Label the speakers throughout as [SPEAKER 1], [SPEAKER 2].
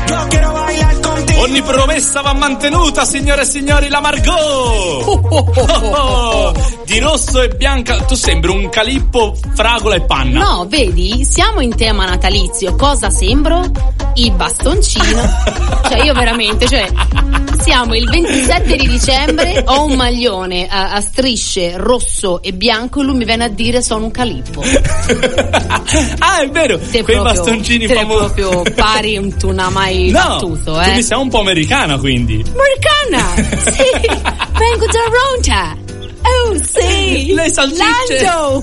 [SPEAKER 1] Ogni promessa va mantenuta, signore e signori, la Margot! Di rosso e bianca, tu sembri un calippo, fragola e panna.
[SPEAKER 2] No, vedi, siamo in tema natalizio. Cosa sembro? Il bastoncino. Cioè io veramente, siamo il 27 di dicembre, ho un maglione a strisce rosso e bianco e lui mi viene a dire sono un calippo.
[SPEAKER 1] Ah, è vero, quei bastoncini famosi.
[SPEAKER 2] Proprio pari tu non hai mai battuto,
[SPEAKER 1] tu mi sei un po' americana, quindi.
[SPEAKER 2] Americana? Sì, vengo da Toronto. Oh sì,
[SPEAKER 1] le salsicce.
[SPEAKER 2] Lando.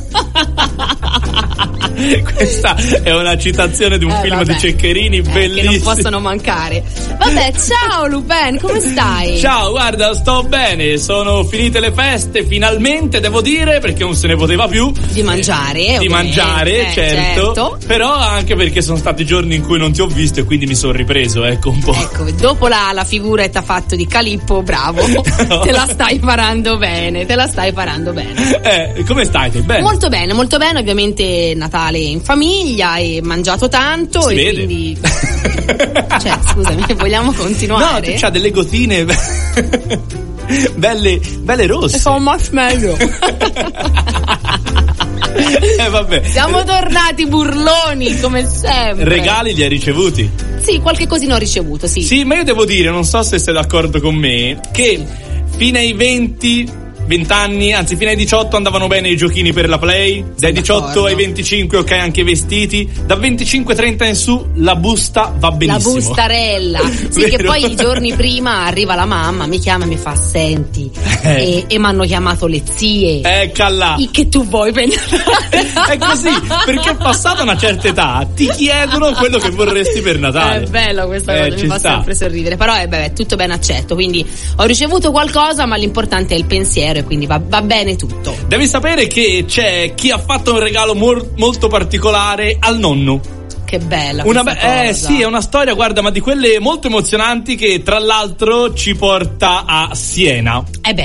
[SPEAKER 1] Questa è una citazione di un film di Ceccherini bellissimo,
[SPEAKER 2] che non possono mancare. Vabbè, ciao Lupin, come stai?
[SPEAKER 1] Ciao, guarda, sto bene, sono finite le feste finalmente, devo dire, perché non se ne poteva più
[SPEAKER 2] di mangiare,
[SPEAKER 1] certo. Però anche perché sono stati giorni in cui non ti ho visto e quindi mi sono ripreso, ecco, un po'.
[SPEAKER 2] Ecco, dopo la figura che t'ha fatto di Calippo, bravo. No. Te la stai parando bene.
[SPEAKER 1] Come stai? Bene?
[SPEAKER 2] Molto bene, ovviamente Natale in famiglia e mangiato tanto
[SPEAKER 1] si
[SPEAKER 2] e
[SPEAKER 1] vede.
[SPEAKER 2] Quindi scusami, vogliamo continuare?
[SPEAKER 1] No, c'ha delle gotine belle rosse.
[SPEAKER 2] Sono marshmallow.
[SPEAKER 1] Vabbè.
[SPEAKER 2] Siamo tornati burloni come sempre.
[SPEAKER 1] Regali li hai ricevuti?
[SPEAKER 2] Sì, qualche cosina ho ricevuto, sì.
[SPEAKER 1] Sì, ma io devo dire, non so se sei d'accordo con me, che fino ai 20 anni, anzi fino ai 18 andavano bene i giochini per la Play, dai 18 ai 25 ok anche i vestiti, da 25-30 in su la busta va benissimo.
[SPEAKER 2] La bustarella. Sì, che poi i giorni prima arriva la mamma, mi chiama e mi fa senti e mi hanno chiamato le zie.
[SPEAKER 1] Eccola.
[SPEAKER 2] Che tu vuoi per Natale?
[SPEAKER 1] È così, perché passata una certa età ti chiedono quello che vorresti per Natale.
[SPEAKER 2] È bello questa cosa, mi fa sempre sorridere, però è tutto ben accetto, quindi ho ricevuto qualcosa ma l'importante è il pensiero e quindi va bene tutto.
[SPEAKER 1] Devi sapere che c'è chi ha fatto un regalo molto particolare al nonno.
[SPEAKER 2] Che bella cosa.
[SPEAKER 1] Sì, è una storia, guarda, ma di quelle molto emozionanti che tra l'altro ci porta a Siena.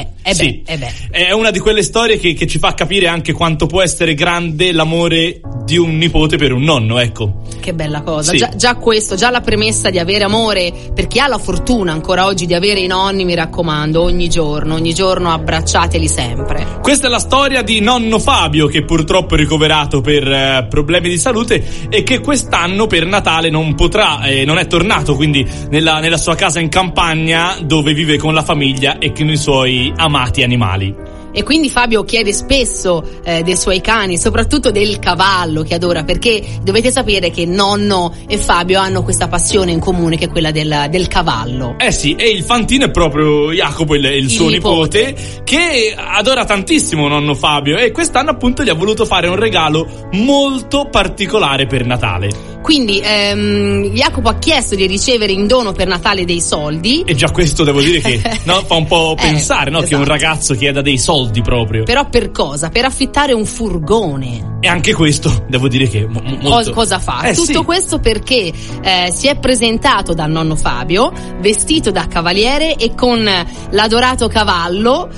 [SPEAKER 1] È una di quelle storie che ci fa capire anche quanto può essere grande l'amore di un nipote per un nonno, ecco.
[SPEAKER 2] Che bella cosa. Sì. Già questo, già la premessa di avere amore per chi ha la fortuna ancora oggi di avere i nonni, mi raccomando, ogni giorno abbracciateli sempre.
[SPEAKER 1] Questa è la storia di nonno Fabio, che purtroppo è ricoverato per problemi di salute e che quest'anno per Natale non potrà, non è tornato quindi nella sua casa in campagna dove vive con la famiglia e con i suoi amati animali.
[SPEAKER 2] E quindi Fabio chiede spesso dei suoi cani, soprattutto del cavallo che adora, perché dovete sapere che nonno e Fabio hanno questa passione in comune che è quella del cavallo.
[SPEAKER 1] Sì, e il fantino è proprio Jacopo, il suo nipote, che adora tantissimo nonno Fabio e quest'anno appunto gli ha voluto fare un regalo molto particolare per Natale.
[SPEAKER 2] Quindi Jacopo ha chiesto di ricevere in dono per Natale dei soldi.
[SPEAKER 1] E già questo devo dire che fa un po' pensare,
[SPEAKER 2] esatto.
[SPEAKER 1] Che un ragazzo chieda dei soldi proprio.
[SPEAKER 2] Però per cosa? Per affittare un furgone.
[SPEAKER 1] E anche questo devo dire che molto...
[SPEAKER 2] Cosa fa? Tutto questo perché si è presentato dal nonno Fabio vestito da cavaliere e con l'adorato cavallo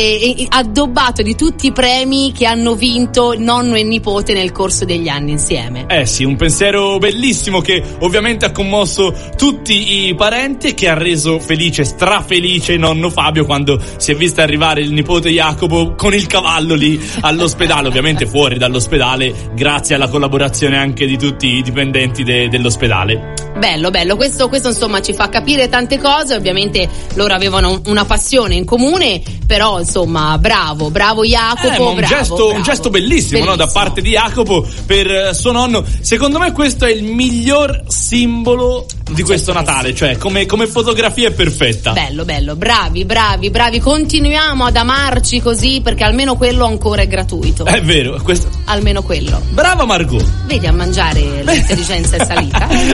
[SPEAKER 2] e addobbato di tutti i premi che hanno vinto nonno e nipote nel corso degli anni insieme.
[SPEAKER 1] Sì, un pensiero bellissimo che ovviamente ha commosso tutti i parenti e che ha reso strafelice nonno Fabio quando si è visto arrivare il nipote Jacopo con il cavallo lì all'ospedale, ovviamente fuori dall'ospedale, grazie alla collaborazione anche di tutti i dipendenti dell'ospedale.
[SPEAKER 2] Bello, questo insomma ci fa capire tante cose. Ovviamente loro avevano una passione in comune, però insomma bravo Jacopo,
[SPEAKER 1] un gesto bellissimo, no? Da parte di Jacopo per suo nonno. Secondo me questo è il miglior simbolo di questo Natale, cioè come fotografia è perfetta.
[SPEAKER 2] Bello, bravi, continuiamo ad amarci così perché almeno quello ancora è gratuito.
[SPEAKER 1] È vero, questo...
[SPEAKER 2] almeno quello.
[SPEAKER 1] Brava Margot.
[SPEAKER 2] Vedi, a mangiare l'intelligenza è salita.